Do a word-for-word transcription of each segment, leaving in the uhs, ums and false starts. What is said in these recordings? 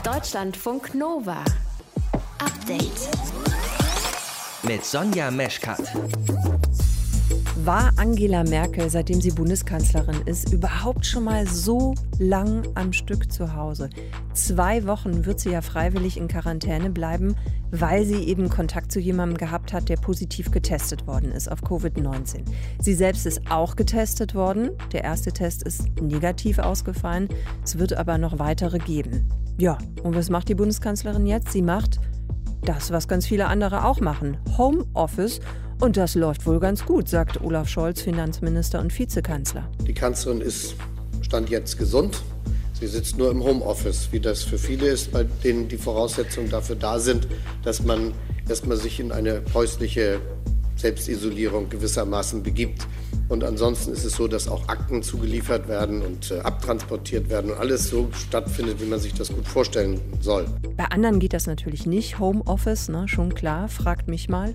Deutschlandfunk Nova. Update. Mit Sonja Meschkat. War Angela Merkel, seitdem sie Bundeskanzlerin ist, überhaupt schon mal so lang am Stück zu Hause? Zwei Wochen wird sie ja freiwillig in Quarantäne bleiben, weil sie eben Kontakt zu jemandem gehabt hat, der positiv getestet worden ist auf Covid neunzehn. Sie selbst ist auch getestet worden. Der erste Test ist negativ ausgefallen. Es wird aber noch weitere geben. Ja, und was macht die Bundeskanzlerin jetzt? Sie macht das, was ganz viele andere auch machen: Homeoffice. Und das läuft wohl ganz gut, sagt Olaf Scholz, Finanzminister und Vizekanzler. Die Kanzlerin ist Stand jetzt gesund. Sie sitzt nur im Homeoffice, wie das für viele ist, bei denen die Voraussetzungen dafür da sind, dass man erstmal sich in eine häusliche Selbstisolierung gewissermaßen begibt. Und ansonsten ist es so, dass auch Akten zugeliefert werden und äh, abtransportiert werden und alles so stattfindet, wie man sich das gut vorstellen soll. Bei anderen geht das natürlich nicht. Homeoffice, ne, schon klar, fragt mich mal.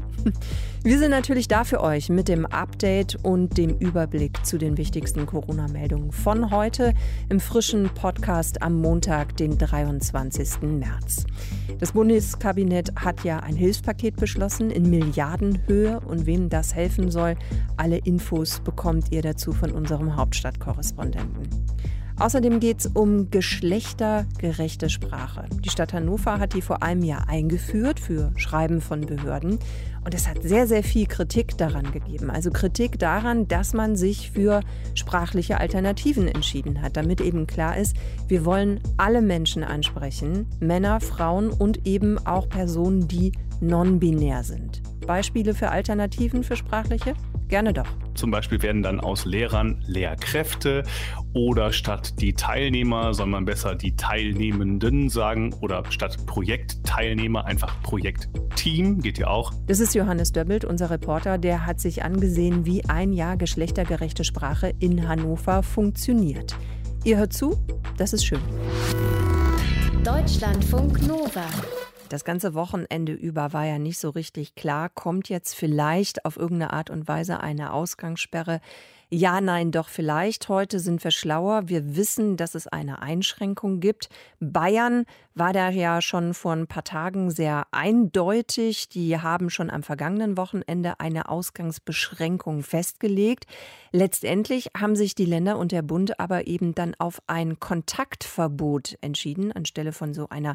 Wir sind natürlich da für euch mit dem Update und dem Überblick zu den wichtigsten Corona-Meldungen von heute im frischen Podcast am Montag, den dreiundzwanzigsten März. Das Bundeskabinett hat ja ein Hilfspaket beschlossen in Milliardenhöhe, und wem das helfen soll, alle Infos bekommt ihr dazu von unserem Hauptstadtkorrespondenten. Außerdem geht es um geschlechtergerechte Sprache. Die Stadt Hannover hat die vor einem Jahr eingeführt für Schreiben von Behörden. Und es hat sehr, sehr viel Kritik daran gegeben. Also Kritik daran, dass man sich für sprachliche Alternativen entschieden hat. Damit eben klar ist, wir wollen alle Menschen ansprechen. Männer, Frauen und eben auch Personen, die non-binär sind. Beispiele für Alternativen für sprachliche? Gerne doch. Zum Beispiel werden dann aus Lehrern Lehrkräfte, oder statt die Teilnehmer soll man besser die Teilnehmenden sagen, oder statt Projektteilnehmer einfach Projektteam, geht ja auch. Das ist Johannes Döbbelt, unser Reporter, der hat sich angesehen, wie ein Jahr geschlechtergerechte Sprache in Hannover funktioniert. Ihr hört zu, das ist schön. Deutschlandfunk Nova. Das ganze Wochenende über war ja nicht so richtig klar. Kommt jetzt vielleicht auf irgendeine Art und Weise eine Ausgangssperre? Ja, nein, doch vielleicht. Heute sind wir schlauer. Wir wissen, dass es eine Einschränkung gibt. Bayern war da ja schon vor ein paar Tagen sehr eindeutig. Die haben schon am vergangenen Wochenende eine Ausgangsbeschränkung festgelegt. Letztendlich haben sich die Länder und der Bund aber eben dann auf ein Kontaktverbot entschieden, anstelle von so einer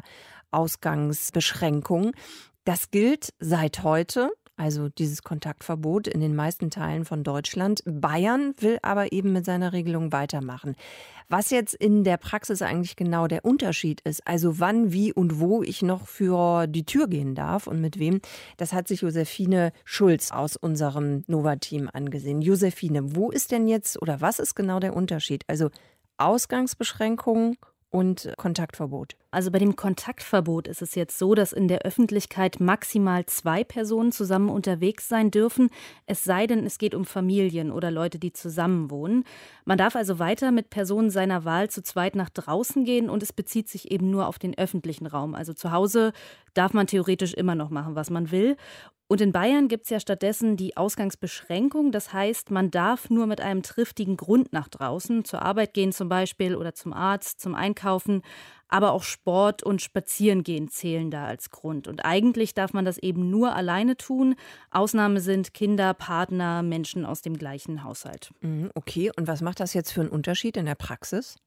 Ausgangsbeschränkung. Das gilt seit heute. Also dieses Kontaktverbot in den meisten Teilen von Deutschland. Bayern will aber eben mit seiner Regelung weitermachen. Was jetzt in der Praxis eigentlich genau der Unterschied ist, also wann, wie und wo ich noch für die Tür gehen darf und mit wem, das hat sich Josephine Schulz aus unserem Nova-Team angesehen. Josephine, wo ist denn jetzt oder was ist genau der Unterschied? Also Ausgangsbeschränkungen und Kontaktverbot. Also bei dem Kontaktverbot ist es jetzt so, dass in der Öffentlichkeit maximal zwei Personen zusammen unterwegs sein dürfen, es sei denn, es geht um Familien oder Leute, die zusammenwohnen. Man darf also weiter mit Personen seiner Wahl zu zweit nach draußen gehen, und es bezieht sich eben nur auf den öffentlichen Raum. Also zu Hause darf man theoretisch immer noch machen, was man will. Und in Bayern gibt es ja stattdessen die Ausgangsbeschränkung. Das heißt, man darf nur mit einem triftigen Grund nach draußen, zur Arbeit gehen zum Beispiel oder zum Arzt, zum Einkaufen. Aber auch Sport und Spazierengehen zählen da als Grund. Und eigentlich darf man das eben nur alleine tun. Ausnahme sind Kinder, Partner, Menschen aus dem gleichen Haushalt. Okay, und was macht das jetzt für einen Unterschied in der Praxis?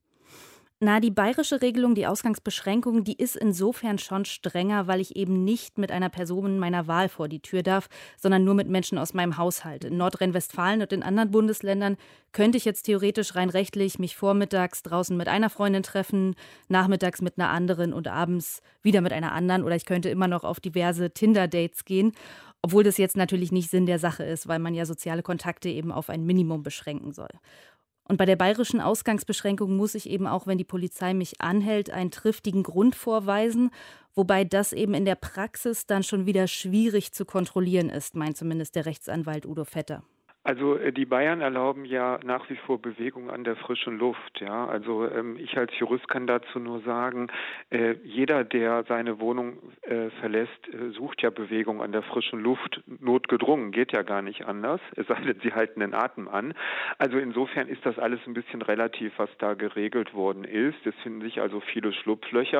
Na, die bayerische Regelung, die Ausgangsbeschränkung, die ist insofern schon strenger, weil ich eben nicht mit einer Person meiner Wahl vor die Tür darf, sondern nur mit Menschen aus meinem Haushalt. In Nordrhein-Westfalen und in anderen Bundesländern könnte ich jetzt theoretisch rein rechtlich mich vormittags draußen mit einer Freundin treffen, nachmittags mit einer anderen und abends wieder mit einer anderen, oder ich könnte immer noch auf diverse Tinder-Dates gehen. Obwohl das jetzt natürlich nicht Sinn der Sache ist, weil man ja soziale Kontakte eben auf ein Minimum beschränken soll. Und bei der bayerischen Ausgangsbeschränkung muss ich eben auch, wenn die Polizei mich anhält, einen triftigen Grund vorweisen, wobei das eben in der Praxis dann schon wieder schwierig zu kontrollieren ist, meint zumindest der Rechtsanwalt Udo Vetter. Also äh, die Bayern erlauben ja nach wie vor Bewegung an der frischen Luft. Ja, also ähm, ich als Jurist kann dazu nur sagen, äh, jeder, der seine Wohnung äh, verlässt, äh, sucht ja Bewegung an der frischen Luft, notgedrungen, geht ja gar nicht anders, es sei denn, sie halten den Atem an. Also insofern ist das alles ein bisschen relativ, was da geregelt worden ist. Es finden sich also viele Schlupflöcher.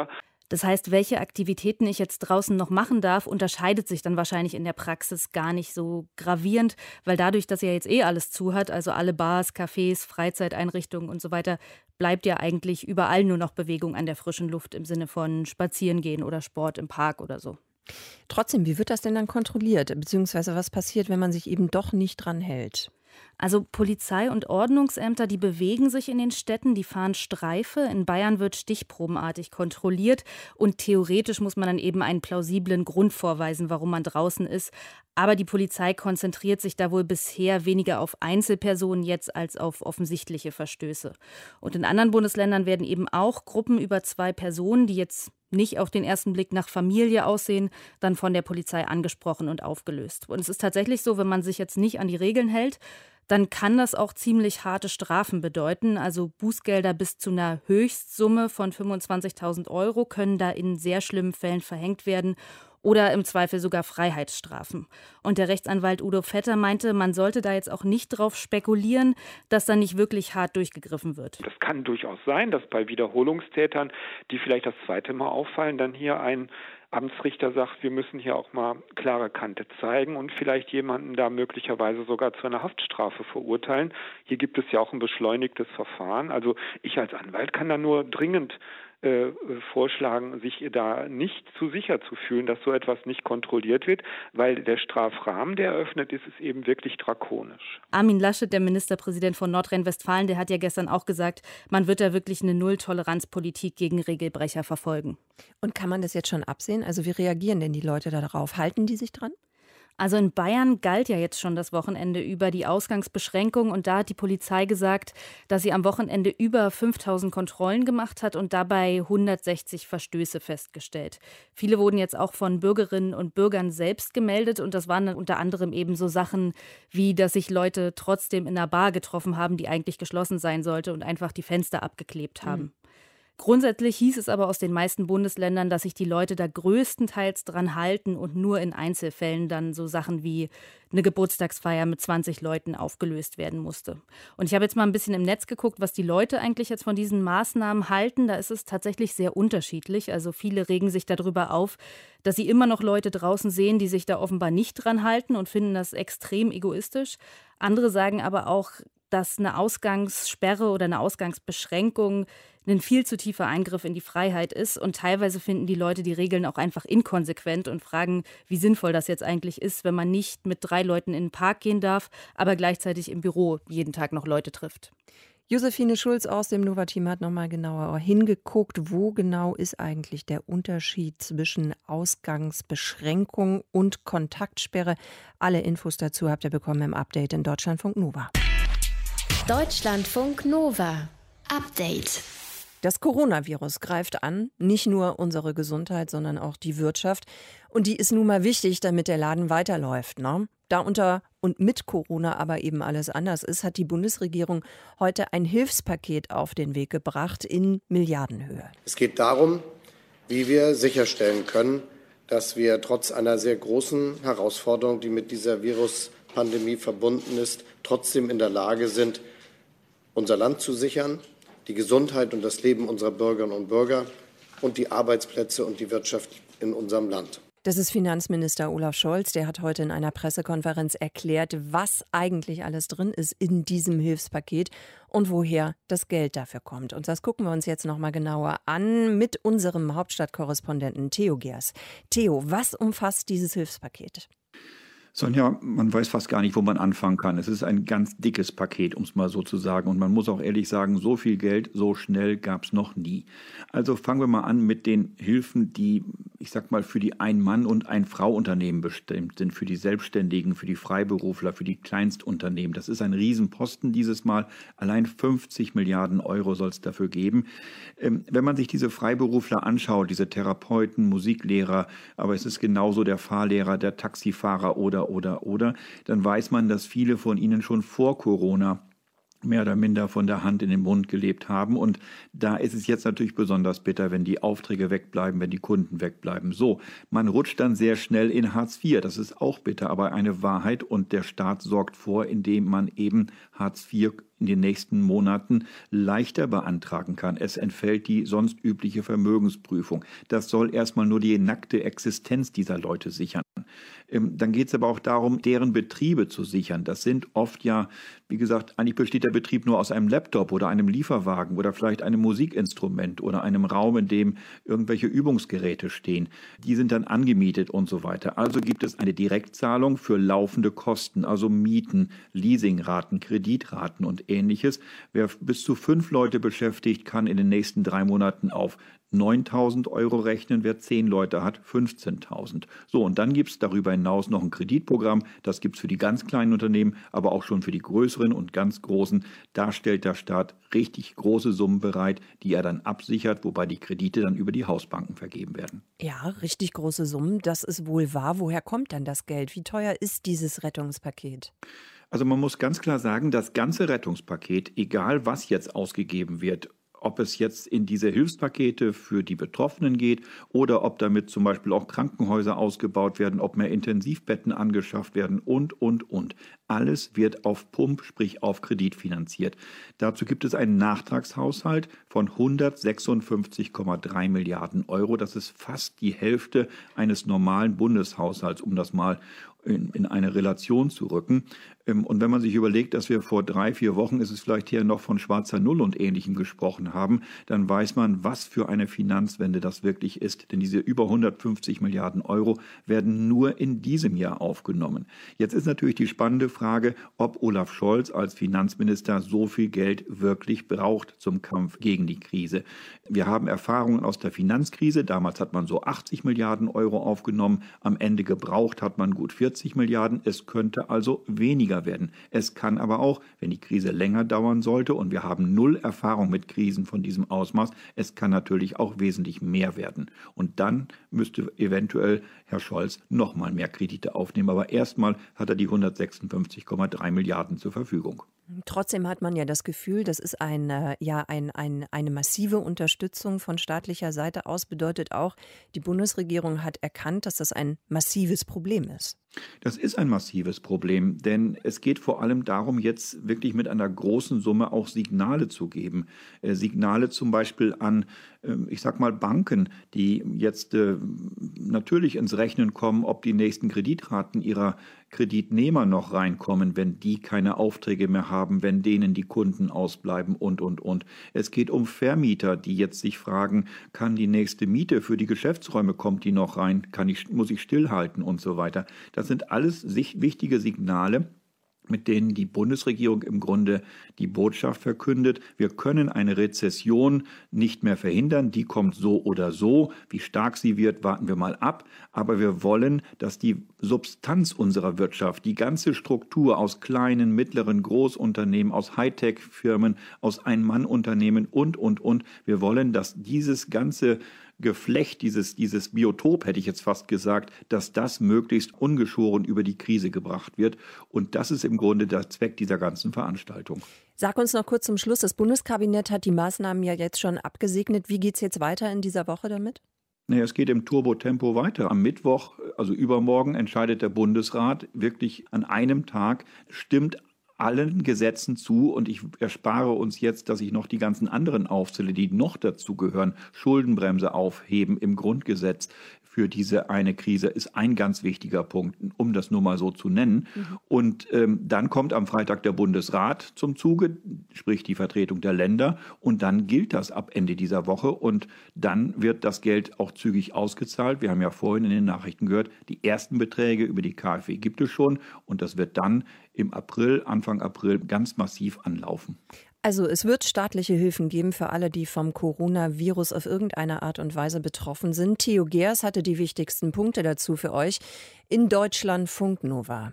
Das heißt, welche Aktivitäten ich jetzt draußen noch machen darf, unterscheidet sich dann wahrscheinlich in der Praxis gar nicht so gravierend, weil dadurch, dass ja jetzt eh alles zu hat, also alle Bars, Cafés, Freizeiteinrichtungen und so weiter, bleibt ja eigentlich überall nur noch Bewegung an der frischen Luft im Sinne von Spazierengehen oder Sport im Park oder so. Trotzdem, wie wird das denn dann kontrolliert? Beziehungsweise was passiert, wenn man sich eben doch nicht dran hält? Also Polizei und Ordnungsämter, die bewegen sich in den Städten, die fahren Streife. In Bayern wird stichprobenartig kontrolliert und theoretisch muss man dann eben einen plausiblen Grund vorweisen, warum man draußen ist. Aber die Polizei konzentriert sich da wohl bisher weniger auf Einzelpersonen jetzt als auf offensichtliche Verstöße. Und in anderen Bundesländern werden eben auch Gruppen über zwei Personen, die jetzt nicht auf den ersten Blick nach Familie aussehen, dann von der Polizei angesprochen und aufgelöst. Und es ist tatsächlich so, wenn man sich jetzt nicht an die Regeln hält, dann kann das auch ziemlich harte Strafen bedeuten. Also Bußgelder bis zu einer Höchstsumme von fünfundzwanzigtausend Euro können da in sehr schlimmen Fällen verhängt werden oder im Zweifel sogar Freiheitsstrafen. Und der Rechtsanwalt Udo Vetter meinte, man sollte da jetzt auch nicht drauf spekulieren, dass da nicht wirklich hart durchgegriffen wird. Das kann durchaus sein, dass bei Wiederholungstätern, die vielleicht das zweite Mal auffallen, dann hier ein Amtsrichter sagt, wir müssen hier auch mal klare Kante zeigen und vielleicht jemanden da möglicherweise sogar zu einer Haftstrafe verurteilen. Hier gibt es ja auch ein beschleunigtes Verfahren. Also ich als Anwalt kann da nur dringend äh, vorschlagen, sich da nicht zu sicher zu fühlen, dass so etwas nicht kontrolliert wird, weil der Strafrahmen, der eröffnet ist, ist eben wirklich drakonisch. Armin Laschet, der Ministerpräsident von Nordrhein-Westfalen, der hat ja gestern auch gesagt, man wird da wirklich eine Null-Toleranz-Politik gegen Regelbrecher verfolgen. Und kann man das jetzt schon absehen? Also wie reagieren denn die Leute darauf? Halten die sich dran? Also in Bayern galt ja jetzt schon das Wochenende über die Ausgangsbeschränkung und da hat die Polizei gesagt, dass sie am Wochenende über fünftausend Kontrollen gemacht hat und dabei hundertsechzig Verstöße festgestellt. Viele wurden jetzt auch von Bürgerinnen und Bürgern selbst gemeldet und das waren dann unter anderem eben so Sachen wie, dass sich Leute trotzdem in einer Bar getroffen haben, die eigentlich geschlossen sein sollte und einfach die Fenster abgeklebt haben. Mhm. Grundsätzlich hieß es aber aus den meisten Bundesländern, dass sich die Leute da größtenteils dran halten und nur in Einzelfällen dann so Sachen wie eine Geburtstagsfeier mit zwanzig Leuten aufgelöst werden musste. Und ich habe jetzt mal ein bisschen im Netz geguckt, was die Leute eigentlich jetzt von diesen Maßnahmen halten. Da ist es tatsächlich sehr unterschiedlich. Also viele regen sich darüber auf, dass sie immer noch Leute draußen sehen, die sich da offenbar nicht dran halten und finden das extrem egoistisch. Andere sagen aber auch, dass eine Ausgangssperre oder eine Ausgangsbeschränkung ein viel zu tiefer Eingriff in die Freiheit ist. Und teilweise finden die Leute die Regeln auch einfach inkonsequent und fragen, wie sinnvoll das jetzt eigentlich ist, wenn man nicht mit drei Leuten in den Park gehen darf, aber gleichzeitig im Büro jeden Tag noch Leute trifft. Josephine Schulz aus dem Nova-Team hat nochmal genauer hingeguckt, wo genau ist eigentlich der Unterschied zwischen Ausgangsbeschränkung und Kontaktsperre. Alle Infos dazu habt ihr bekommen im Update in Deutschlandfunk Nova. Deutschlandfunk Nova. Update. Das Coronavirus greift an, nicht nur unsere Gesundheit, sondern auch die Wirtschaft. Und die ist nun mal wichtig, damit der Laden weiterläuft, ne? Da unter und mit Corona aber eben alles anders ist, hat die Bundesregierung heute ein Hilfspaket auf den Weg gebracht in Milliardenhöhe. Es geht darum, wie wir sicherstellen können, dass wir trotz einer sehr großen Herausforderung, die mit dieser Viruspandemie verbunden ist, trotzdem in der Lage sind, unser Land zu sichern, die Gesundheit und das Leben unserer Bürgerinnen und Bürger und die Arbeitsplätze und die Wirtschaft in unserem Land. Das ist Finanzminister Olaf Scholz. Der hat heute in einer Pressekonferenz erklärt, was eigentlich alles drin ist in diesem Hilfspaket und woher das Geld dafür kommt. Und das gucken wir uns jetzt noch mal genauer an mit unserem Hauptstadtkorrespondenten Theo Gers. Theo, was umfasst dieses Hilfspaket? Sonja, man weiß fast gar nicht, wo man anfangen kann. Es ist ein ganz dickes Paket, um es mal so zu sagen. Und man muss auch ehrlich sagen, so viel Geld so schnell gab es noch nie. Also fangen wir mal an mit den Hilfen, die, ich sag mal, für die Ein-Mann- und Ein-Frau-Unternehmen bestimmt sind, für die Selbstständigen, für die Freiberufler, für die Kleinstunternehmen. Das ist ein Riesenposten dieses Mal. Allein fünfzig Milliarden Euro soll es dafür geben. Ähm, wenn man sich diese Freiberufler anschaut, diese Therapeuten, Musiklehrer, aber es ist genauso der Fahrlehrer, der Taxifahrer oder oder, oder, dann weiß man, dass viele von ihnen schon vor Corona mehr oder minder von der Hand in den Mund gelebt haben. Und da ist es jetzt natürlich besonders bitter, wenn die Aufträge wegbleiben, wenn die Kunden wegbleiben. So, man rutscht dann sehr schnell in Hartz vier. Das ist auch bitter, aber eine Wahrheit. Und der Staat sorgt vor, indem man eben Hartz vier in den nächsten Monaten leichter beantragen kann. Es entfällt die sonst übliche Vermögensprüfung. Das soll erstmal nur die nackte Existenz dieser Leute sichern. Dann geht es aber auch darum, deren Betriebe zu sichern. Das sind oft ja, wie gesagt, eigentlich besteht der Betrieb nur aus einem Laptop oder einem Lieferwagen oder vielleicht einem Musikinstrument oder einem Raum, in dem irgendwelche Übungsgeräte stehen. Die sind dann angemietet und so weiter. Also gibt es eine Direktzahlung für laufende Kosten, also Mieten, Leasingraten, Kreditraten und Ähnliches. Wer bis zu fünf Leute beschäftigt, kann in den nächsten drei Monaten auf neuntausend Euro rechnen, wer zehn Leute hat, fünfzehntausend. So, und dann gibt es darüber hinaus noch ein Kreditprogramm, das gibt es für die ganz kleinen Unternehmen, aber auch schon für die größeren und ganz großen. Da stellt der Staat richtig große Summen bereit, die er dann absichert, wobei die Kredite dann über die Hausbanken vergeben werden. Ja, richtig große Summen, das ist wohl wahr. Woher kommt dann das Geld? Wie teuer ist dieses Rettungspaket? Also man muss ganz klar sagen, das ganze Rettungspaket, egal was jetzt ausgegeben wird, ob es jetzt in diese Hilfspakete für die Betroffenen geht oder ob damit zum Beispiel auch Krankenhäuser ausgebaut werden, ob mehr Intensivbetten angeschafft werden und, und, und. Alles wird auf Pump, sprich auf Kredit finanziert. Dazu gibt es einen Nachtragshaushalt von hundertsechsundfünfzig Komma drei Milliarden Euro. Das ist fast die Hälfte eines normalen Bundeshaushalts, um das mal in, in eine Relation zu rücken. Und wenn man sich überlegt, dass wir vor drei, vier Wochen, ist es vielleicht hier noch von schwarzer Null und Ähnlichem gesprochen haben, dann weiß man, was für eine Finanzwende das wirklich ist. Denn diese über hundertfünfzig Milliarden Euro werden nur in diesem Jahr aufgenommen. Jetzt ist natürlich die spannende Frage, ob Olaf Scholz als Finanzminister so viel Geld wirklich braucht zum Kampf gegen die Krise. Wir haben Erfahrungen aus der Finanzkrise. Damals hat man so achtzig Milliarden Euro aufgenommen. Am Ende gebraucht hat man gut vierzig Milliarden. Es könnte also weniger werden. Es kann aber auch, wenn die Krise länger dauern sollte und wir haben null Erfahrung mit Krisen von diesem Ausmaß, es kann natürlich auch wesentlich mehr werden. Und dann müsste eventuell Herr Scholz noch mal mehr Kredite aufnehmen. Aber erstmal hat er die hundertsechsundfünfzig Komma drei Milliarden zur Verfügung. Trotzdem hat man ja das Gefühl, das ist eine, ja, ein, ein, eine massive Unterstützung von staatlicher Seite aus, bedeutet auch, die Bundesregierung hat erkannt, dass das ein massives Problem ist. Das ist ein massives Problem, denn es geht vor allem darum, jetzt wirklich mit einer großen Summe auch Signale zu geben. Äh, Signale zum Beispiel an, äh, ich sag mal, Banken, die jetzt äh, natürlich ins Rechnen kommen, ob die nächsten Kreditraten ihrer Kreditnehmer noch reinkommen, wenn die keine Aufträge mehr haben, wenn denen die Kunden ausbleiben und, und, und. Es geht um Vermieter, die jetzt sich fragen, kann die nächste Miete für die Geschäftsräume, kommt die noch rein, kann ich, muss ich stillhalten und so weiter. Das sind alles wichtige Signale, mit denen die Bundesregierung im Grunde die Botschaft verkündet, wir können eine Rezession nicht mehr verhindern, die kommt so oder so, wie stark sie wird, warten wir mal ab, aber wir wollen, dass die Substanz unserer Wirtschaft, die ganze Struktur aus kleinen, mittleren, Großunternehmen, aus Hightech-Firmen, aus Ein-Mann-Unternehmen und, und, und, wir wollen, dass dieses ganze Geflecht, dieses, dieses Biotop, hätte ich jetzt fast gesagt, dass das möglichst ungeschoren über die Krise gebracht wird. Und das ist im Grunde der Zweck dieser ganzen Veranstaltung. Sag uns noch kurz zum Schluss, das Bundeskabinett hat die Maßnahmen ja jetzt schon abgesegnet. Wie geht es jetzt weiter in dieser Woche damit? Naja, es geht im Turbo-Tempo weiter. Am Mittwoch, also übermorgen, entscheidet der Bundesrat wirklich an einem Tag, stimmt allen Gesetzen zu, und ich erspare uns jetzt, dass ich noch die ganzen anderen aufzähle, die noch dazu gehören. Schuldenbremse aufheben im Grundgesetz für diese eine Krise ist ein ganz wichtiger Punkt, um das nur mal so zu nennen. Mhm. Und ähm, dann kommt am Freitag der Bundesrat zum Zuge, sprich die Vertretung der Länder, und dann gilt das ab Ende dieser Woche und dann wird das Geld auch zügig ausgezahlt. Wir haben ja vorhin in den Nachrichten gehört, die ersten Beträge über die KfW gibt es schon und das wird dann im April, Anfang April ganz massiv anlaufen. Also es wird staatliche Hilfen geben für alle, die vom Coronavirus auf irgendeine Art und Weise betroffen sind. Theo Geers hatte die wichtigsten Punkte dazu für euch in Deutschlandfunk Nova.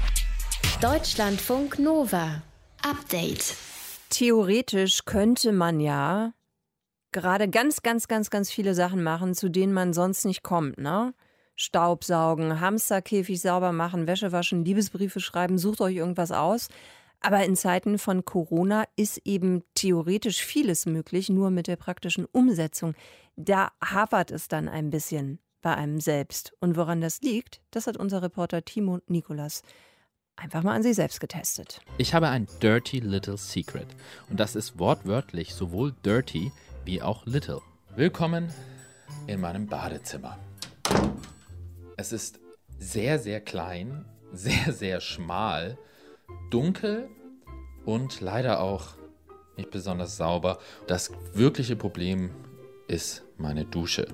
Deutschlandfunk Nova. Update. Theoretisch könnte man ja gerade ganz, ganz, ganz, ganz viele Sachen machen, zu denen man sonst nicht kommt, ne? Staubsaugen, Hamsterkäfig sauber machen, Wäsche waschen, Liebesbriefe schreiben, sucht euch irgendwas aus. Aber in Zeiten von Corona ist eben theoretisch vieles möglich, nur mit der praktischen Umsetzung. Da hapert es dann ein bisschen bei einem selbst. Und woran das liegt, das hat unser Reporter Timo Nikolas einfach mal an sich selbst getestet. Ich habe ein dirty little secret. Und das ist wortwörtlich sowohl dirty wie auch little. Willkommen in meinem Badezimmer. Es ist sehr, sehr klein, sehr, sehr schmal, dunkel und leider auch nicht besonders sauber. Das wirkliche Problem ist meine Dusche.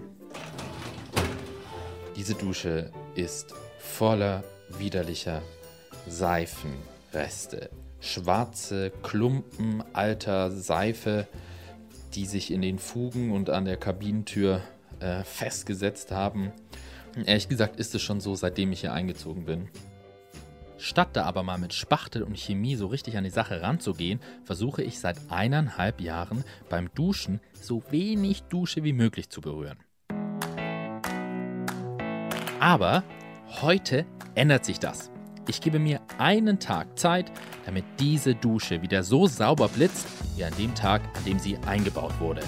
Diese Dusche ist voller widerlicher Seifenreste. Schwarze Klumpen alter Seife, die sich in den Fugen und an der Kabinentür äh, festgesetzt haben. Ehrlich gesagt ist es schon so, seitdem ich hier eingezogen bin. Statt da aber mal mit Spachtel und Chemie so richtig an die Sache ranzugehen, versuche ich seit eineinhalb Jahren beim Duschen so wenig Dusche wie möglich zu berühren. Aber heute ändert sich das. Ich gebe mir einen Tag Zeit, damit diese Dusche wieder so sauber blitzt, wie an dem Tag, an dem sie eingebaut wurde.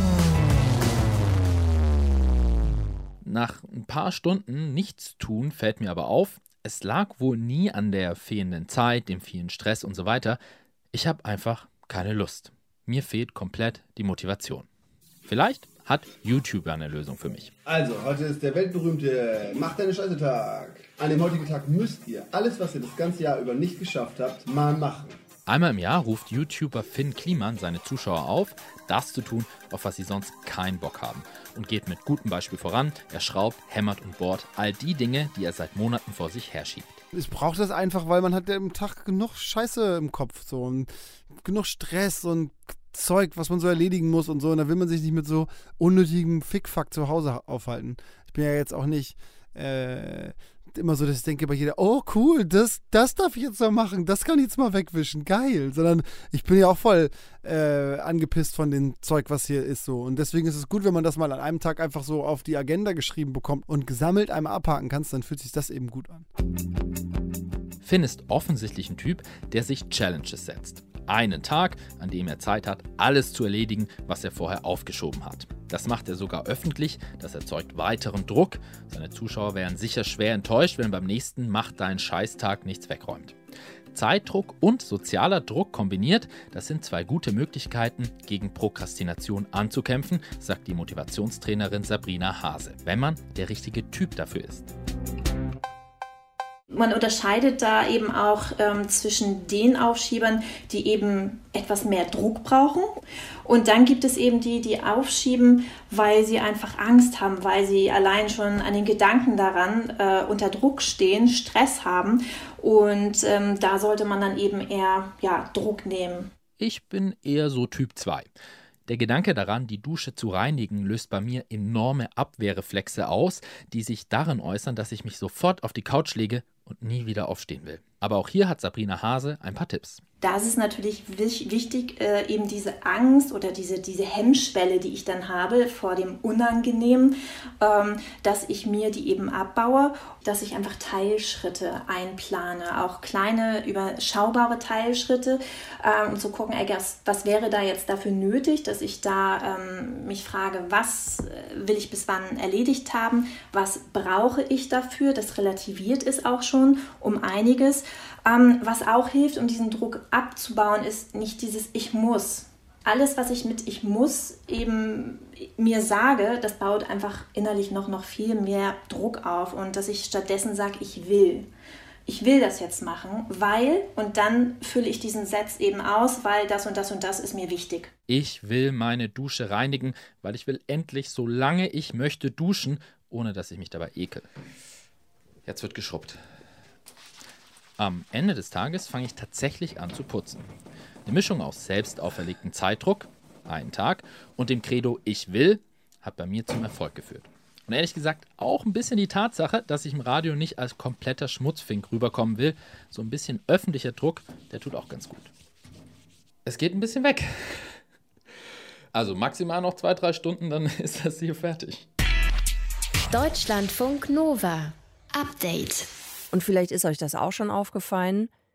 Nach ein paar Stunden Nichtstun fällt mir aber auf, es lag wohl nie an der fehlenden Zeit, dem vielen Stress und so weiter. Ich habe einfach keine Lust. Mir fehlt komplett die Motivation. Vielleicht hat YouTube eine Lösung für mich. Also, heute ist der weltberühmte Mach deine Scheiße Tag. An dem heutigen Tag müsst ihr alles, was ihr das ganze Jahr über nicht geschafft habt, mal machen. Einmal im Jahr ruft YouTuber Finn Kliman seine Zuschauer auf, das zu tun, auf was sie sonst keinen Bock haben. Und geht mit gutem Beispiel voran. Er schraubt, hämmert und bohrt all die Dinge, die er seit Monaten vor sich herschiebt. Ich brauche das einfach, weil man hat ja im Tag genug Scheiße im Kopf. So, und genug Stress und Zeug, was man so erledigen muss und so. Und da will man sich nicht mit so unnötigem Fickfuck zu Hause aufhalten. Ich bin ja jetzt auch nicht äh, immer so, dass ich denke bei jeder, oh cool, das, das darf ich jetzt mal machen, das kann ich jetzt mal wegwischen, geil. Sondern ich bin ja auch voll äh, angepisst von dem Zeug, was hier ist so. Und deswegen ist es gut, wenn man das mal an einem Tag einfach so auf die Agenda geschrieben bekommt und gesammelt einmal abhaken kannst, dann fühlt sich das eben gut an. Finn ist offensichtlich ein Typ, der sich Challenges setzt. Einen Tag, an dem er Zeit hat, alles zu erledigen, was er vorher aufgeschoben hat. Das macht er sogar öffentlich, das erzeugt weiteren Druck. Seine Zuschauer wären sicher schwer enttäuscht, wenn beim nächsten Mach deinen Scheißtag nichts wegräumt. Zeitdruck und sozialer Druck kombiniert, das sind zwei gute Möglichkeiten, gegen Prokrastination anzukämpfen, sagt die Motivationstrainerin Sabrina Hase, wenn man der richtige Typ dafür ist. Man unterscheidet da eben auch ähm, zwischen den Aufschiebern, die eben etwas mehr Druck brauchen. Und dann gibt es eben die, die aufschieben, weil sie einfach Angst haben, weil sie allein schon an den Gedanken daran äh, unter Druck stehen, Stress haben. Und ähm, da sollte man dann eben eher ja, Druck nehmen. Ich bin eher so Typ zwei. Der Gedanke daran, die Dusche zu reinigen, löst bei mir enorme Abwehrreflexe aus, die sich darin äußern, dass ich mich sofort auf die Couch lege und nie wieder aufstehen will. Aber auch hier hat Sabrina Hase ein paar Tipps. Da ist es natürlich wichtig, äh, eben diese Angst oder diese, diese Hemmschwelle, die ich dann habe vor dem Unangenehmen, ähm, dass ich mir die eben abbaue, dass ich einfach Teilschritte einplane, auch kleine, überschaubare Teilschritte, äh, um zu gucken, ey, was, was wäre da jetzt dafür nötig, dass ich da ähm, mich frage, was will ich bis wann erledigt haben, was brauche ich dafür, das relativiert es auch schon um einiges. Ähm, was auch hilft, um diesen Druck abzubauen, ist nicht dieses Ich muss. Alles, was ich mit Ich muss eben mir sage, das baut einfach innerlich noch, noch viel mehr Druck auf. Und dass ich stattdessen sage, ich will. Ich will das jetzt machen, weil, und dann fülle ich diesen Satz eben aus, weil das und das und das ist mir wichtig. Ich will meine Dusche reinigen, weil ich will endlich, solange ich möchte, duschen, ohne dass ich mich dabei ekel. Jetzt wird geschrubbt. Am Ende des Tages fange ich tatsächlich an zu putzen. Eine Mischung aus selbst auferlegtem Zeitdruck, einen Tag, und dem Credo Ich will, hat bei mir zum Erfolg geführt. Und ehrlich gesagt auch ein bisschen die Tatsache, dass ich im Radio nicht als kompletter Schmutzfink rüberkommen will. So ein bisschen öffentlicher Druck, der tut auch ganz gut. Es geht ein bisschen weg. Also maximal noch zwei, drei Stunden, dann ist das hier fertig. Deutschlandfunk Nova. Update. Und vielleicht ist euch das auch schon aufgefallen.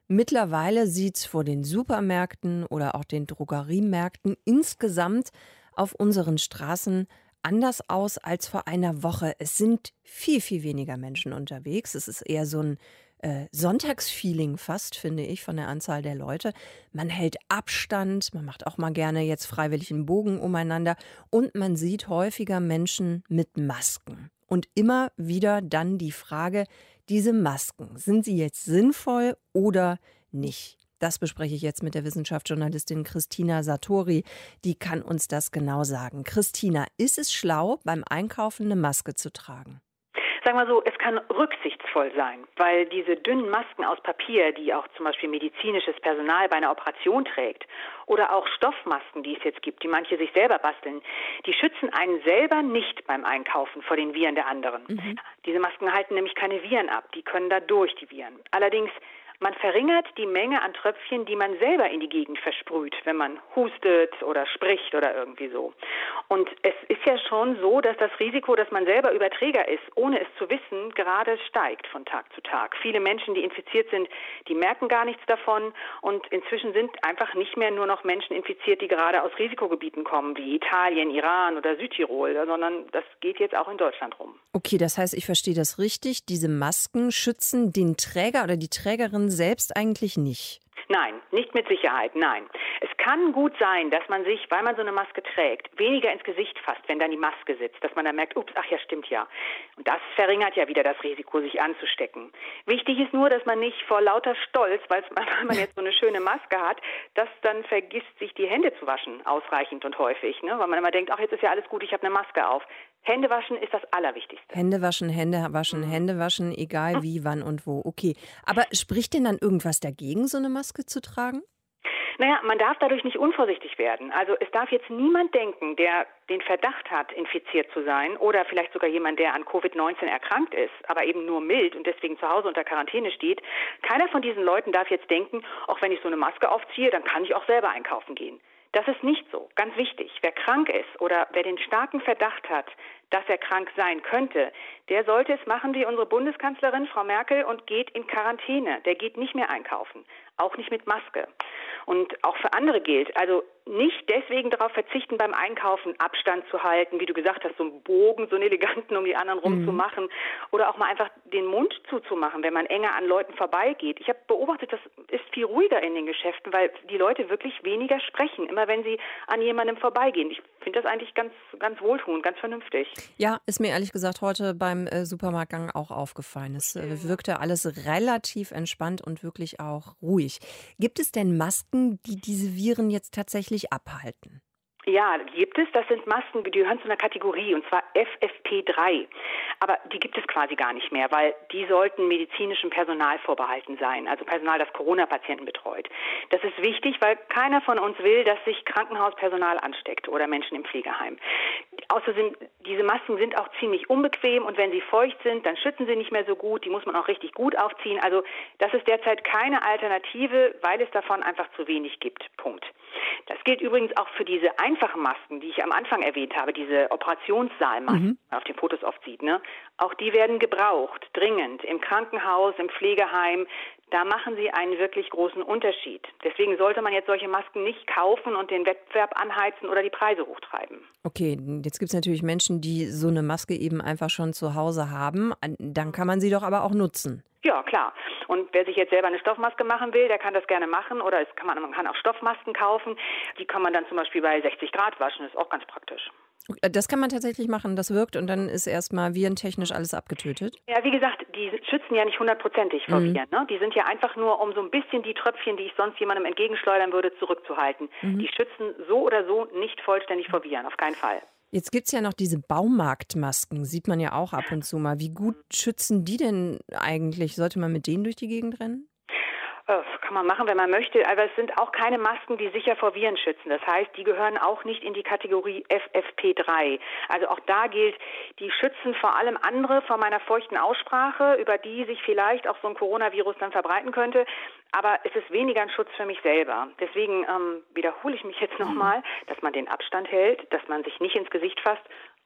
Mittlerweile sieht es vor den Supermärkten oder auch den Drogeriemärkten insgesamt auf unseren Straßen anders aus als vor einer Woche. Es sind viel, viel weniger Menschen unterwegs. Es ist eher so ein äh, Sonntagsfeeling fast, finde ich, von der Anzahl der Leute. Man hält Abstand, man macht auch mal gerne jetzt freiwillig einen Bogen umeinander und man sieht häufiger Menschen mit Masken. Und immer wieder dann die Frage, diese Masken, sind sie jetzt sinnvoll oder nicht? Das bespreche ich jetzt mit der Wissenschaftsjournalistin Christina Sartori. Die kann uns das genau sagen. Christina, ist es schlau, beim Einkaufen eine Maske zu tragen? Sagen wir so, es kann rücksichtsvoll sein, weil diese dünnen Masken aus Papier, die auch zum Beispiel medizinisches Personal bei einer Operation trägt, oder auch Stoffmasken, die es jetzt gibt, die manche sich selber basteln, die schützen einen selber nicht beim Einkaufen vor den Viren der anderen. Mhm. Diese Masken halten nämlich keine Viren ab, die können da durch, die Viren. Allerdings man verringert die Menge an Tröpfchen, die man selber in die Gegend versprüht, wenn man hustet oder spricht oder irgendwie so. Und es ist ja schon so, dass das Risiko, dass man selber Überträger ist, ohne es zu wissen, gerade steigt von Tag zu Tag. Viele Menschen, die infiziert sind, die merken gar nichts davon. Und inzwischen sind einfach nicht mehr nur noch Menschen infiziert, die gerade aus Risikogebieten kommen, wie Italien, Iran oder Südtirol, sondern das geht jetzt auch in Deutschland rum. Okay, das heißt, ich verstehe das richtig. Diese Masken schützen den Träger oder die Trägerin selbst eigentlich nicht? Nein, nicht mit Sicherheit, nein. Es kann gut sein, dass man sich, weil man so eine Maske trägt, weniger ins Gesicht fasst, wenn dann die Maske sitzt, dass man dann merkt, ups, ach ja, stimmt ja. Und das verringert ja wieder das Risiko, sich anzustecken. Wichtig ist nur, dass man nicht vor lauter Stolz, weil man jetzt so eine schöne Maske hat, dass dann vergisst, sich die Hände zu waschen, ausreichend und häufig, ne? Weil man immer denkt, ach, jetzt ist ja alles gut, ich habe eine Maske auf. Hände waschen ist das Allerwichtigste. Hände waschen, Hände waschen, mhm. Hände waschen, egal wie, wann und wo. Okay, aber spricht denn dann irgendwas dagegen, so eine Maske zu tragen? Naja, man darf dadurch nicht unvorsichtig werden. Also es darf jetzt niemand denken, der den Verdacht hat, infiziert zu sein oder vielleicht sogar jemand, der an Covid neunzehn erkrankt ist, aber eben nur mild und deswegen zu Hause unter Quarantäne steht. Keiner von diesen Leuten darf jetzt denken, auch wenn ich so eine Maske aufziehe, dann kann ich auch selber einkaufen gehen. Das ist nicht so. Ganz wichtig. Wer krank ist oder wer den starken Verdacht hat, dass er krank sein könnte, der sollte es machen wie unsere Bundeskanzlerin, Frau Merkel, und geht in Quarantäne. Der geht nicht mehr einkaufen. Auch nicht mit Maske. Und auch für andere gilt, also nicht deswegen darauf verzichten, beim Einkaufen Abstand zu halten, wie du gesagt hast, so einen Bogen, so einen eleganten um die anderen rumzumachen mhm. oder auch mal einfach den Mund zuzumachen, wenn man enger an Leuten vorbeigeht. Ich habe beobachtet, das ist viel ruhiger in den Geschäften, weil die Leute wirklich weniger sprechen, immer wenn sie an jemandem vorbeigehen. Ich finde das eigentlich ganz, ganz wohltuend, ganz vernünftig. Ja, ist mir ehrlich gesagt heute beim äh, Supermarktgang auch aufgefallen. Es äh, wirkte alles relativ entspannt und wirklich auch ruhig. Gibt es denn Masken, die diese Viren jetzt tatsächlich abhalten? Ja, gibt es. Das sind Masken, die gehören zu einer Kategorie, und zwar F F P drei. Aber die gibt es quasi gar nicht mehr, weil die sollten medizinischem Personal vorbehalten sein, also Personal, das Corona-Patienten betreut. Das ist wichtig, weil keiner von uns will, dass sich Krankenhauspersonal ansteckt oder Menschen im Pflegeheim. Außerdem, diese Masken sind auch ziemlich unbequem und wenn sie feucht sind, dann schützen sie nicht mehr so gut. Die muss man auch richtig gut aufziehen. Also das ist derzeit keine Alternative, weil es davon einfach zu wenig gibt. Punkt. Das gilt übrigens auch für diese einfachen Masken, die ich am Anfang erwähnt habe, diese Operationssaalmasken, mhm. man auf den Fotos oft sieht, ne? Auch die werden gebraucht, dringend, im Krankenhaus, im Pflegeheim. Da machen sie einen wirklich großen Unterschied. Deswegen sollte man jetzt solche Masken nicht kaufen und den Wettbewerb anheizen oder die Preise hochtreiben. Okay, jetzt gibt es natürlich Menschen, die so eine Maske eben einfach schon zu Hause haben. Dann kann man sie doch aber auch nutzen. Ja, klar. Und wer sich jetzt selber eine Stoffmaske machen will, der kann das gerne machen. Oder es kann man, man kann auch Stoffmasken kaufen. Die kann man dann zum Beispiel bei sechzig Grad waschen. Das ist auch ganz praktisch. Das kann man tatsächlich machen, das wirkt und dann ist erstmal virentechnisch alles abgetötet? Ja, wie gesagt, die schützen ja nicht hundertprozentig vor mhm. Viren. Ne? Die sind ja einfach nur, um so ein bisschen die Tröpfchen, die ich sonst jemandem entgegenschleudern würde, zurückzuhalten. Mhm. Die schützen so oder so nicht vollständig vor Viren, auf keinen Fall. Jetzt gibt es ja noch diese Baumarktmasken, sieht man ja auch ab und zu mal. Wie gut schützen die denn eigentlich? Sollte man mit denen durch die Gegend rennen? Das kann man machen, wenn man möchte, aber es sind auch keine Masken, die sicher vor Viren schützen. Das heißt, die gehören auch nicht in die Kategorie F F P drei. Also auch da gilt, die schützen vor allem andere vor meiner feuchten Aussprache, über die sich vielleicht auch so ein Coronavirus dann verbreiten könnte. Aber es ist weniger ein Schutz für mich selber. Deswegen ähm, wiederhole ich mich jetzt nochmal, dass man den Abstand hält, dass man sich nicht ins Gesicht fasst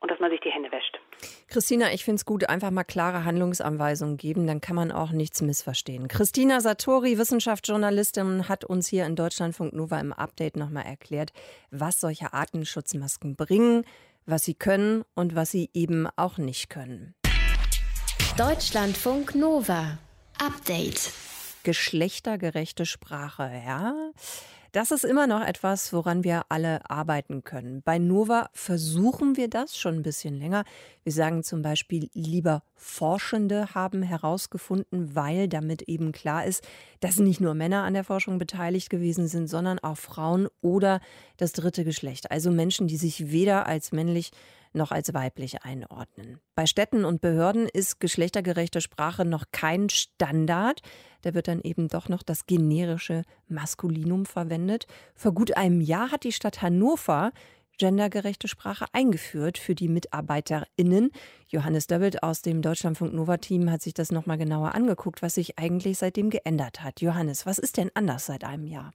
und dass man sich die Hände wäscht. Christina, ich finde es gut, einfach mal klare Handlungsanweisungen geben, dann kann man auch nichts missverstehen. Christina Satori, Wissenschaftsjournalistin, hat uns hier in Deutschlandfunk Nova im Update nochmal erklärt, was solche Atemschutzmasken bringen, was sie können und was sie eben auch nicht können. Deutschlandfunk Nova. Update. Geschlechtergerechte Sprache, ja. Das ist immer noch etwas, woran wir alle arbeiten können. Bei Nova versuchen wir das schon ein bisschen länger. Wir sagen zum Beispiel lieber Forschende haben herausgefunden, weil damit eben klar ist, dass nicht nur Männer an der Forschung beteiligt gewesen sind, sondern auch Frauen oder das dritte Geschlecht. Also Menschen, die sich weder als männlich noch als weiblich einordnen. Bei Städten und Behörden ist geschlechtergerechte Sprache noch kein Standard. Da wird dann eben doch noch das generische Maskulinum verwendet. Vor gut einem Jahr hat die Stadt Hannover gendergerechte Sprache eingeführt für die MitarbeiterInnen. Johannes Döbbelt aus dem Deutschlandfunk-Nova-Team hat sich das nochmal genauer angeguckt, was sich eigentlich seitdem geändert hat. Johannes, was ist denn anders seit einem Jahr?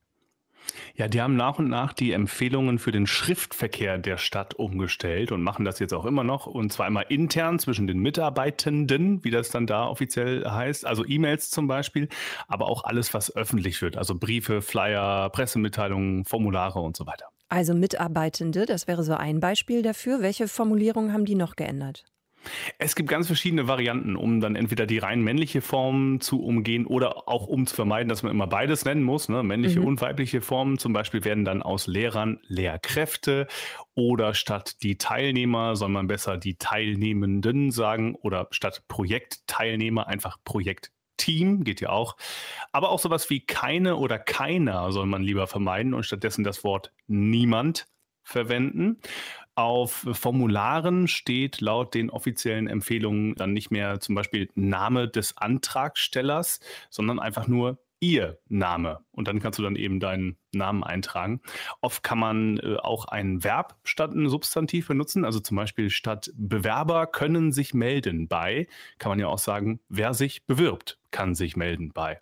Ja, die haben nach und nach die Empfehlungen für den Schriftverkehr der Stadt umgestellt und machen das jetzt auch immer noch. Und zwar immer intern zwischen den Mitarbeitenden, wie das dann da offiziell heißt. Also E-Mails zum Beispiel, aber auch alles, was öffentlich wird. Also Briefe, Flyer, Pressemitteilungen, Formulare und so weiter. Also Mitarbeitende, das wäre so ein Beispiel dafür. Welche Formulierungen haben die noch geändert? Es gibt ganz verschiedene Varianten, um dann entweder die rein männliche Form zu umgehen oder auch um zu vermeiden, dass man immer beides nennen muss, ne? Männliche Mhm. und weibliche Formen. Zum Beispiel werden dann aus Lehrern Lehrkräfte oder statt die Teilnehmer soll man besser die Teilnehmenden sagen oder statt Projektteilnehmer einfach Projektteam, geht ja auch. Aber auch sowas wie keine oder keiner soll man lieber vermeiden und stattdessen das Wort niemand verwenden. Auf Formularen steht laut den offiziellen Empfehlungen dann nicht mehr zum Beispiel Name des Antragstellers, sondern einfach nur Ihr Name. Und dann kannst du dann eben deinen Namen eintragen. Oft kann man äh, auch ein Verb statt ein Substantiv benutzen. Also zum Beispiel statt Bewerber können sich melden bei, kann man ja auch sagen, wer sich bewirbt, kann sich melden bei.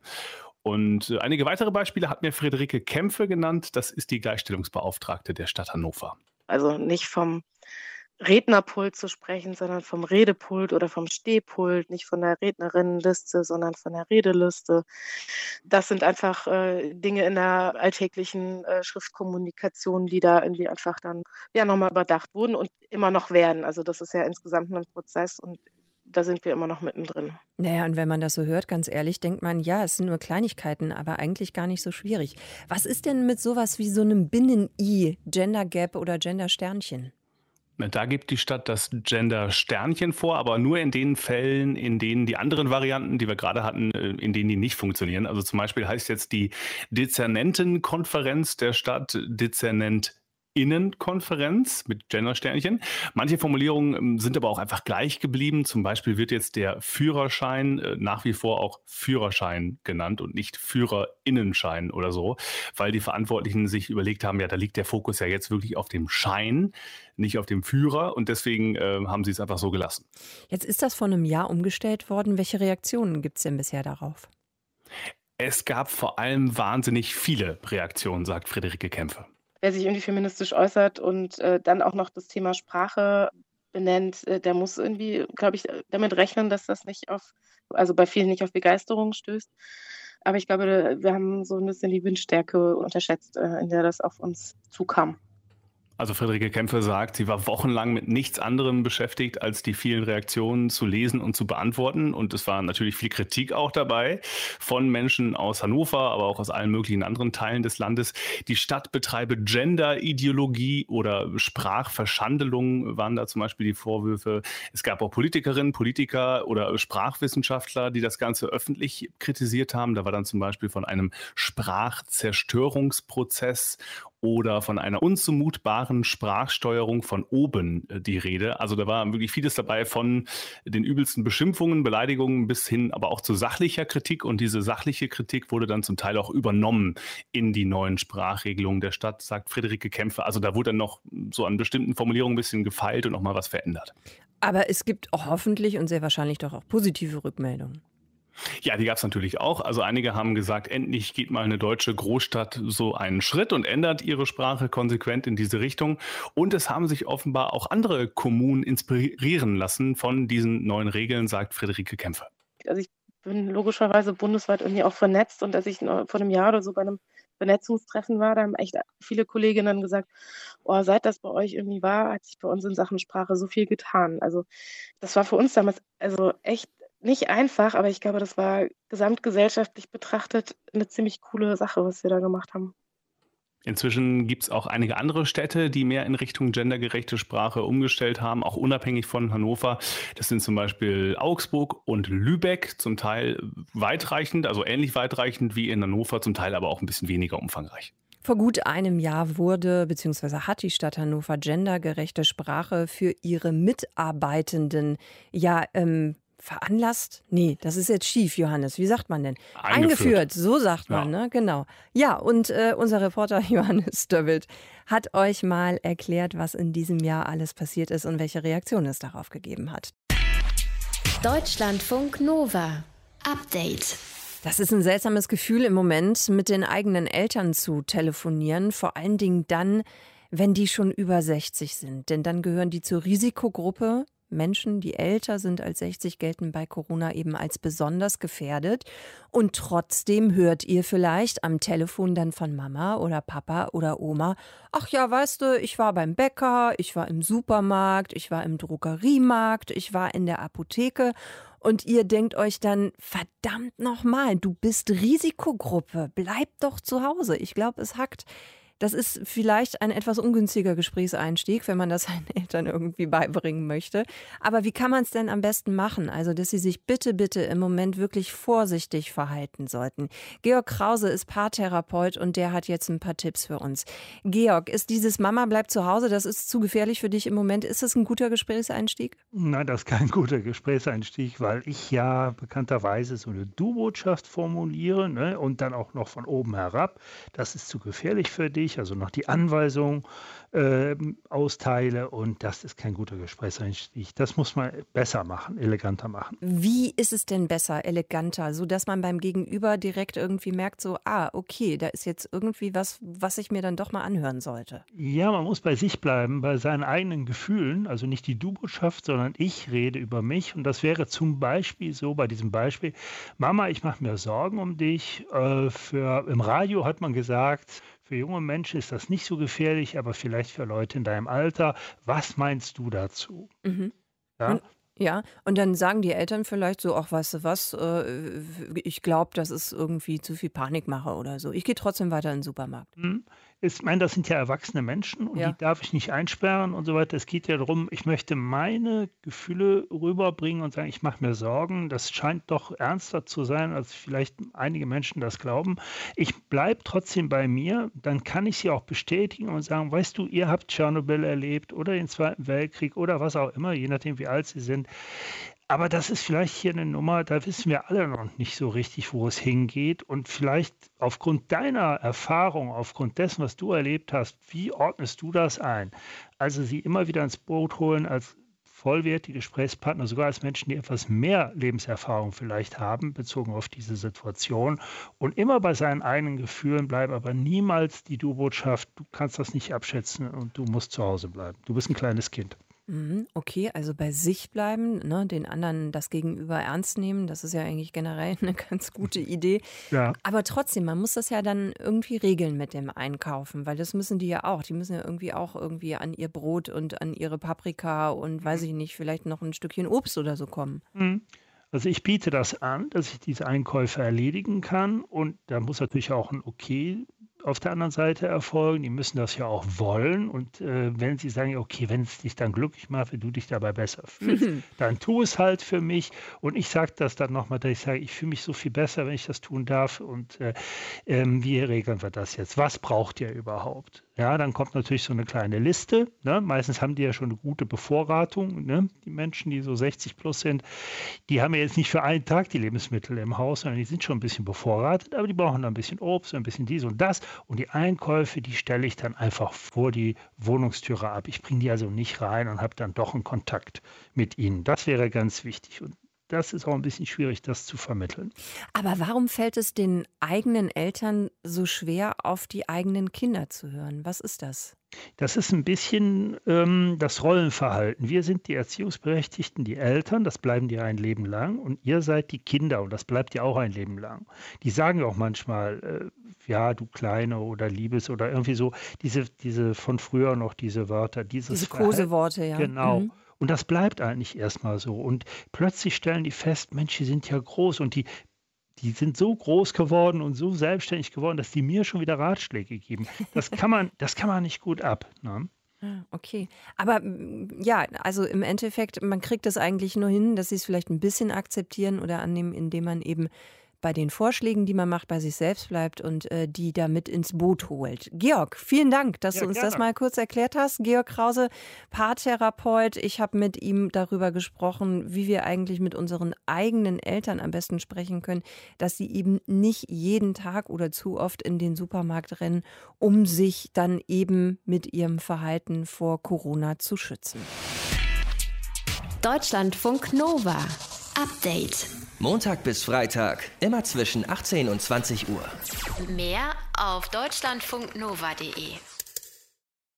Und äh, einige weitere Beispiele hat mir Friederike Kämpfe genannt. Das ist die Gleichstellungsbeauftragte der Stadt Hannover. Also nicht vom Rednerpult zu sprechen, sondern vom Redepult oder vom Stehpult, nicht von der Rednerinnenliste, sondern von der Redeliste. Das sind einfach äh, Dinge in der alltäglichen äh, Schriftkommunikation, die da irgendwie einfach dann ja nochmal überdacht wurden und immer noch werden. Also das ist ja insgesamt ein Prozess und da sind wir immer noch mittendrin. Naja, und wenn man das so hört, ganz ehrlich, denkt man, ja, es sind nur Kleinigkeiten, aber eigentlich gar nicht so schwierig. Was ist denn mit sowas wie so einem Binnen-I, Gender Gap oder Gender Sternchen? Da gibt die Stadt das Gender-Sternchen vor, aber nur in den Fällen, in denen die anderen Varianten, die wir gerade hatten, in denen die nicht funktionieren. Also zum Beispiel heißt jetzt die Dezernentenkonferenz der Stadt Dezernent Innenkonferenz mit Gendersternchen. Manche Formulierungen sind aber auch einfach gleich geblieben. Zum Beispiel wird jetzt der Führerschein äh, nach wie vor auch Führerschein genannt und nicht Führerinnenschein oder so, weil die Verantwortlichen sich überlegt haben, ja, da liegt der Fokus ja jetzt wirklich auf dem Schein, nicht auf dem Führer und deswegen äh, haben sie es einfach so gelassen. Jetzt ist das vor einem Jahr umgestellt worden. Welche Reaktionen gibt es denn bisher darauf? Es gab vor allem wahnsinnig viele Reaktionen, sagt Friederike Kämpfe. Wer sich irgendwie feministisch äußert und äh, dann auch noch das Thema Sprache benennt, äh, der muss irgendwie, glaube ich, damit rechnen, dass das nicht auf, also bei vielen nicht auf Begeisterung stößt. Aber ich glaube, wir haben so ein bisschen die Windstärke unterschätzt, äh, in der das auf uns zukam. Also Friederike Kämpfe sagt, sie war wochenlang mit nichts anderem beschäftigt, als die vielen Reaktionen zu lesen und zu beantworten. Und es war natürlich viel Kritik auch dabei von Menschen aus Hannover, aber auch aus allen möglichen anderen Teilen des Landes. Die Stadt betreibe Gender-Ideologie oder Sprachverschandelung waren da zum Beispiel die Vorwürfe. Es gab auch Politikerinnen, Politiker oder Sprachwissenschaftler, die das Ganze öffentlich kritisiert haben. Da war dann zum Beispiel von einem Sprachzerstörungsprozess oder von einer unzumutbaren Sprachsteuerung von oben äh, die Rede. Also da war wirklich vieles dabei, von den übelsten Beschimpfungen, Beleidigungen bis hin aber auch zu sachlicher Kritik. Und diese sachliche Kritik wurde dann zum Teil auch übernommen in die neuen Sprachregelungen der Stadt, sagt Friederike Kämpfe. Also da wurde dann noch so an bestimmten Formulierungen ein bisschen gefeilt und nochmal was verändert. Aber es gibt auch hoffentlich und sehr wahrscheinlich doch auch positive Rückmeldungen. Ja, die gab es natürlich auch. Also einige haben gesagt, endlich geht mal eine deutsche Großstadt so einen Schritt und ändert ihre Sprache konsequent in diese Richtung. Und es haben sich offenbar auch andere Kommunen inspirieren lassen von diesen neuen Regeln, sagt Friederike Kämpfer. Also ich bin logischerweise bundesweit irgendwie auch vernetzt und als ich vor einem Jahr oder so bei einem Vernetzungstreffen war, da haben echt viele Kolleginnen gesagt, oh, seit das bei euch irgendwie war, hat sich bei uns in Sachen Sprache so viel getan. Also das war für uns damals also echt nicht einfach, aber ich glaube, das war gesamtgesellschaftlich betrachtet eine ziemlich coole Sache, was wir da gemacht haben. Inzwischen gibt es auch einige andere Städte, die mehr in Richtung gendergerechte Sprache umgestellt haben, auch unabhängig von Hannover. Das sind zum Beispiel Augsburg und Lübeck, zum Teil weitreichend, also ähnlich weitreichend wie in Hannover, zum Teil aber auch ein bisschen weniger umfangreich. Vor gut einem Jahr wurde bzw. hat die Stadt Hannover gendergerechte Sprache für ihre Mitarbeitenden ja ähm, veranlasst? Nee, das ist jetzt schief, Johannes. Wie sagt man denn? Eingeführt, Eingeführt so sagt man, ja. ne? Genau. Ja, und äh, unser Reporter Johannes Döbbelt hat euch mal erklärt, was in diesem Jahr alles passiert ist und welche Reaktion es darauf gegeben hat. Deutschlandfunk Nova. Update. Das ist ein seltsames Gefühl im Moment, mit den eigenen Eltern zu telefonieren. Vor allen Dingen dann, wenn die schon über sechzig sind. Denn dann gehören die zur Risikogruppe. Menschen, die älter sind als sechzig, gelten bei Corona eben als besonders gefährdet. Und trotzdem hört ihr vielleicht am Telefon dann von Mama oder Papa oder Oma, ach ja, weißt du, ich war beim Bäcker, ich war im Supermarkt, ich war im Drogeriemarkt, ich war in der Apotheke. Und ihr denkt euch dann, verdammt nochmal, du bist Risikogruppe, bleib doch zu Hause. Ich glaube, es hackt. Das ist vielleicht ein etwas ungünstiger Gesprächseinstieg, wenn man das seinen Eltern irgendwie beibringen möchte. Aber wie kann man es denn am besten machen? Also, dass sie sich bitte, bitte im Moment wirklich vorsichtig verhalten sollten. Georg Krause ist Paartherapeut und der hat jetzt ein paar Tipps für uns. Georg, ist dieses Mama bleibt zu Hause, das ist zu gefährlich für dich im Moment. Ist das ein guter Gesprächseinstieg? Nein, das ist kein guter Gesprächseinstieg, weil ich ja bekannterweise so eine Du-Botschaft formuliere, ne, und dann auch noch von oben herab. Das ist zu gefährlich für dich. Also noch die Anweisung äh, austeile und das ist kein guter Gesprächseinstieg. Das muss man besser machen, eleganter machen. Wie ist es denn besser, eleganter, sodass man beim Gegenüber direkt irgendwie merkt, so, ah, okay, da ist jetzt irgendwie was, was ich mir dann doch mal anhören sollte? Ja, man muss bei sich bleiben, bei seinen eigenen Gefühlen, also nicht die Du-Botschaft, sondern ich rede über mich und das wäre zum Beispiel so, bei diesem Beispiel, Mama, ich mache mir Sorgen um dich. Äh, für, im Radio hat man gesagt, für junge Menschen ist das nicht so gefährlich, aber vielleicht für Leute in deinem Alter. Was meinst du dazu? Mhm. Ja? Und, ja, und dann sagen die Eltern vielleicht so, ach, weißt du was, äh, ich glaube, das ist irgendwie zu viel Panikmache oder so. Ich gehe trotzdem weiter in den Supermarkt. Mhm. Ich meine, das sind ja erwachsene Menschen und ja. die darf ich nicht einsperren und so weiter. Es geht ja darum, ich möchte meine Gefühle rüberbringen und sagen, ich mache mir Sorgen. Das scheint doch ernster zu sein, als vielleicht einige Menschen das glauben. Ich bleibe trotzdem bei mir, dann kann ich sie auch bestätigen und sagen, weißt du, ihr habt Tschernobyl erlebt oder den Zweiten Weltkrieg oder was auch immer, je nachdem, wie alt sie sind. Aber das ist vielleicht hier eine Nummer, da wissen wir alle noch nicht so richtig, wo es hingeht. Und vielleicht aufgrund deiner Erfahrung, aufgrund dessen, was du erlebt hast, wie ordnest du das ein? Also sie immer wieder ins Boot holen als vollwertige Gesprächspartner, sogar als Menschen, die etwas mehr Lebenserfahrung vielleicht haben, bezogen auf diese Situation. Und immer bei seinen eigenen Gefühlen bleiben, aber niemals die Du-Botschaft, du kannst das nicht abschätzen und du musst zu Hause bleiben. Du bist ein kleines Kind. Okay, also bei sich bleiben, ne, den anderen das Gegenüber ernst nehmen, das ist ja eigentlich generell eine ganz gute Idee. Ja. Aber trotzdem, man muss das ja dann irgendwie regeln mit dem Einkaufen, weil das müssen die ja auch. Die müssen ja irgendwie auch irgendwie an ihr Brot und an ihre Paprika und weiß ich nicht, vielleicht noch ein Stückchen Obst oder so kommen. Also ich biete das an, dass ich diese Einkäufe erledigen kann und da muss natürlich auch ein Okay auf der anderen Seite erfolgen. Die müssen das ja auch wollen und äh, wenn sie sagen, okay, wenn es dich dann glücklich macht, wenn du dich dabei besser fühlst, dann tu es halt für mich und ich sage das dann nochmal, dass ich sage, ich fühle mich so viel besser, wenn ich das tun darf und äh, äh, wie regeln wir das jetzt? Was braucht ihr überhaupt? Ja, dann kommt natürlich so eine kleine Liste. Ne? Meistens haben die ja schon eine gute Bevorratung. Ne? Die Menschen, die so sechzig plus sind, die haben ja jetzt nicht für einen Tag die Lebensmittel im Haus, sondern die sind schon ein bisschen bevorratet, aber die brauchen dann ein bisschen Obst, ein bisschen dies und das. Und die Einkäufe, die stelle ich dann einfach vor die Wohnungstüre ab. Ich bringe die also nicht rein und habe dann doch einen Kontakt mit ihnen. Das wäre ganz wichtig. Und das ist auch ein bisschen schwierig, das zu vermitteln. Aber warum fällt es den eigenen Eltern so schwer, auf die eigenen Kinder zu hören? Was ist das? Das ist ein bisschen ähm, das Rollenverhalten. Wir sind die Erziehungsberechtigten, die Eltern, das bleiben die ein Leben lang. Und ihr seid die Kinder und das bleibt ja auch ein Leben lang. Die sagen auch manchmal, äh, ja, du Kleine oder Liebes oder irgendwie so, diese, diese von früher noch diese Wörter. Dieses diese Verhalten. Koseworte, ja. Genau. Mhm. Und das bleibt eigentlich erstmal so. Und plötzlich stellen die fest, Mensch, die sind ja groß und die Die sind so groß geworden und so selbstständig geworden, dass die mir schon wieder Ratschläge geben. Das kann man, das kann man nicht gut ab. Ne? Okay. Aber ja, also im Endeffekt, man kriegt das eigentlich nur hin, dass sie es vielleicht ein bisschen akzeptieren oder annehmen, indem man eben bei den Vorschlägen, die man macht, bei sich selbst bleibt und äh, die da mit ins Boot holt. Georg, vielen Dank, dass Ja, du uns gerne. das mal kurz erklärt hast. Georg Krause, Paartherapeut. Ich habe mit ihm darüber gesprochen, wie wir eigentlich mit unseren eigenen Eltern am besten sprechen können, dass sie eben nicht jeden Tag oder zu oft in den Supermarkt rennen, um sich dann eben mit ihrem Verhalten vor Corona zu schützen. Deutschlandfunk Nova. Update. Montag bis Freitag, immer zwischen achtzehn und zwanzig Uhr. Mehr auf deutschlandfunknova punkt de.